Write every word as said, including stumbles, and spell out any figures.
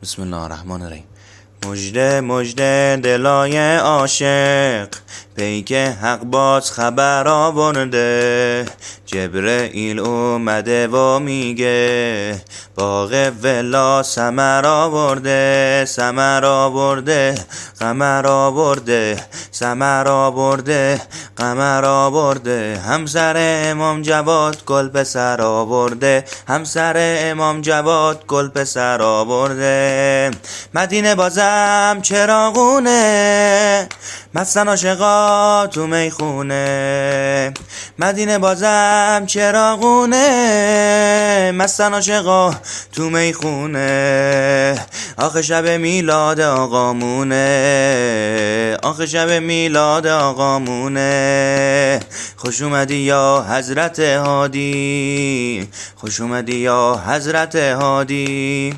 بسم الله الرحمن الرحیم. مژده مژده دلای عاشق، پیک حق باز خبر آورده. جبرئیل اومده و میگه باغ ولا ثمر آورده، ثمر آورده، قمر آورده، ثمر آورده، قمر آورده. همسر امام جواد گل به سر آورده، همسر امام جواد گل به سر آورده. مدینه بازم چراغونه، مستن عاشقا تو میخونه. مدینه بازم چراغونه، مستن عاشقا تو میخونه. آخه شب میلاد آقامونه، آخه شب میلاد آقامونه. خوش اومدی یا حضرت هادی، خوش اومدی یا حضرت هادی.